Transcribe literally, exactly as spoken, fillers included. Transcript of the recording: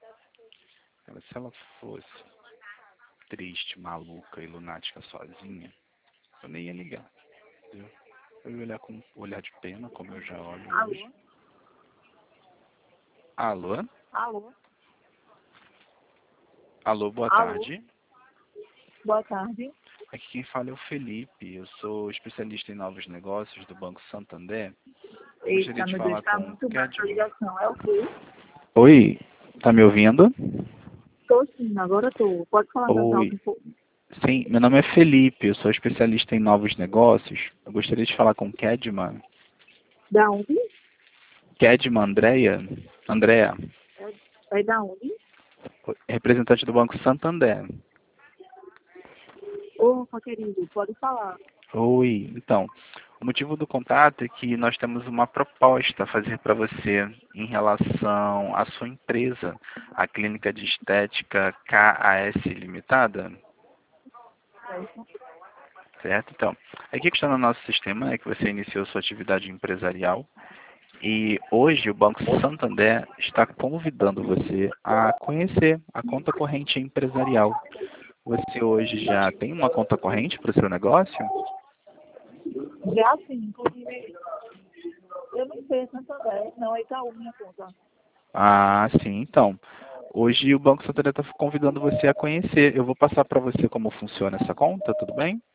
Cara, se ela fosse triste, maluca e lunática sozinha, eu nem ia ligar, entendeu? Eu ia olhar com um olhar de pena, como eu já olho hoje. Alô? Alô? Alô? Alô, boa Alô? tarde. Boa tarde. Aqui quem fala é o Felipe, eu sou especialista em novos negócios do Banco Santander. Gostaria Eita, de meu Deus, falar está com o muito baixa a Kedman. ligação. É o quê? Oi, tá me ouvindo? Tô sim, agora tô. Pode falar mais alto Oi, um pouco. sim, meu nome é Felipe, eu sou especialista em novos negócios. Eu gostaria de falar com o Kedman. Da onde? Kedman, Andréia? Andréa, É, é da onde? representante do Banco Santander. Opa, querido, pode falar. Oi, então, o motivo do contato é que nós temos uma proposta a fazer para você em relação à sua empresa, a Clínica de Estética K A S Limitada, Certo? certo? Então, aqui que está no nosso sistema é que você iniciou sua atividade empresarial e hoje o Banco Santander está convidando você a conhecer a conta corrente empresarial. Você hoje já tem uma conta corrente para o seu negócio? Já sim, inclusive, eu não sei, é Santander, não, é Itaú minha conta. Ah, sim, então. Hoje o Banco Santander está convidando você a conhecer. Eu vou passar para você como funciona essa conta, tudo bem?